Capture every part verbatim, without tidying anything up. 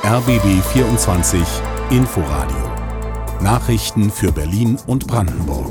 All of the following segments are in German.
R B B vierundzwanzig Inforadio. Nachrichten für Berlin und Brandenburg.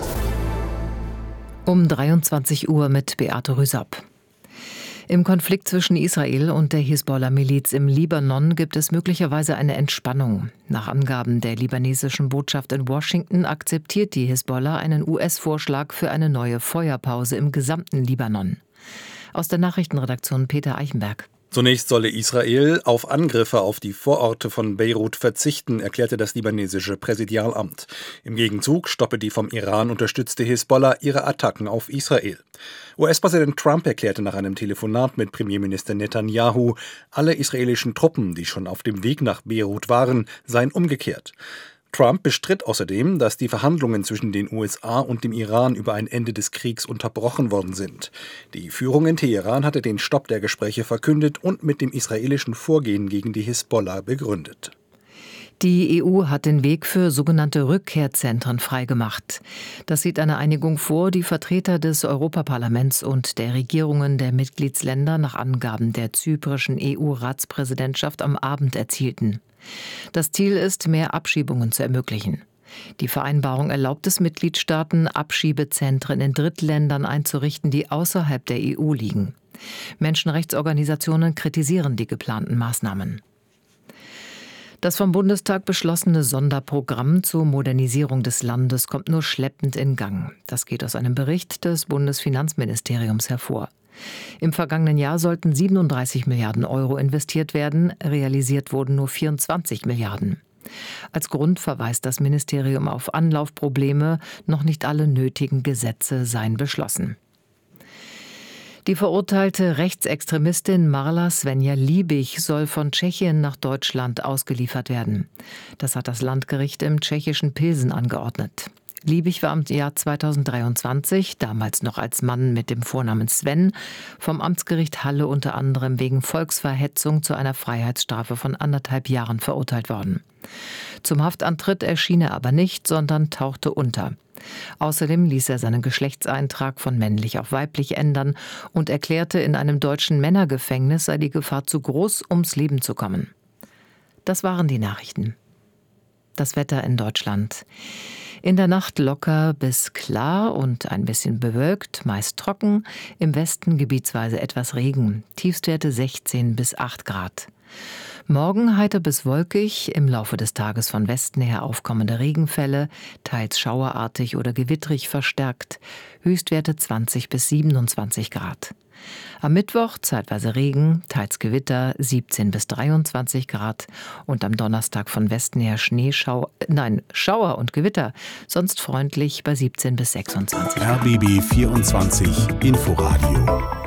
Um dreiundzwanzig Uhr mit Beate Rüsapp. Im Konflikt zwischen Israel und der Hisbollah-Miliz im Libanon gibt es möglicherweise eine Entspannung. Nach Angaben der libanesischen Botschaft in Washington akzeptiert die Hisbollah einen U S-Vorschlag für eine neue Feuerpause im gesamten Libanon. Aus der Nachrichtenredaktion Peter Eichenberg. Zunächst solle Israel auf Angriffe auf die Vororte von Beirut verzichten, erklärte das libanesische Präsidialamt. Im Gegenzug stoppe die vom Iran unterstützte Hisbollah ihre Attacken auf Israel. U S-Präsident Trump erklärte nach einem Telefonat mit Premierminister Netanyahu, alle israelischen Truppen, die schon auf dem Weg nach Beirut waren, seien umgekehrt. Trump bestritt außerdem, dass die Verhandlungen zwischen den U S A und dem Iran über ein Ende des Kriegs unterbrochen worden sind. Die Führung in Teheran hatte den Stopp der Gespräche verkündet und mit dem israelischen Vorgehen gegen die Hisbollah begründet. Die E U hat den Weg für sogenannte Rückkehrzentren freigemacht. Das sieht eine Einigung vor, die Vertreter des Europaparlaments und der Regierungen der Mitgliedsländer nach Angaben der zyprischen E U-Ratspräsidentschaft am Abend erzielten. Das Ziel ist, mehr Abschiebungen zu ermöglichen. Die Vereinbarung erlaubt es Mitgliedstaaten, Abschiebezentren in Drittländern einzurichten, die außerhalb der E U liegen. Menschenrechtsorganisationen kritisieren die geplanten Maßnahmen. Das vom Bundestag beschlossene Sonderprogramm zur Modernisierung des Landes kommt nur schleppend in Gang. Das geht aus einem Bericht des Bundesfinanzministeriums hervor. Im vergangenen Jahr sollten siebenunddreißig Milliarden Euro investiert werden, realisiert wurden nur vierundzwanzig Milliarden. Als Grund verweist das Ministerium auf Anlaufprobleme, noch nicht alle nötigen Gesetze seien beschlossen. Die verurteilte Rechtsextremistin Marla Svenja Liebig soll von Tschechien nach Deutschland ausgeliefert werden. Das hat das Landgericht im tschechischen Pilsen angeordnet. Liebig war im Jahr zweitausenddreiundzwanzig, damals noch als Mann mit dem Vornamen Sven, vom Amtsgericht Halle unter anderem wegen Volksverhetzung zu einer Freiheitsstrafe von anderthalb Jahren verurteilt worden. Zum Haftantritt erschien er aber nicht, sondern tauchte unter. Außerdem ließ er seinen Geschlechtseintrag von männlich auf weiblich ändern und erklärte, in einem deutschen Männergefängnis sei die Gefahr zu groß, ums Leben zu kommen. Das waren die Nachrichten. Das Wetter in Deutschland. In der Nacht locker bis klar und ein bisschen bewölkt, meist trocken, im Westen gebietsweise etwas Regen, Tiefstwerte sechzehn bis acht Grad. Morgen heiter bis wolkig, im Laufe des Tages von Westen her aufkommende Regenfälle, teils schauerartig oder gewittrig verstärkt, Höchstwerte zwanzig bis siebenundzwanzig Grad. Am Mittwoch zeitweise Regen, teils Gewitter, siebzehn bis dreiundzwanzig Grad und am Donnerstag von Westen her Schneeschauer, nein, Schauer und Gewitter, sonst freundlich bei siebzehn bis sechsundzwanzig Grad. R B B vierundzwanzig Inforadio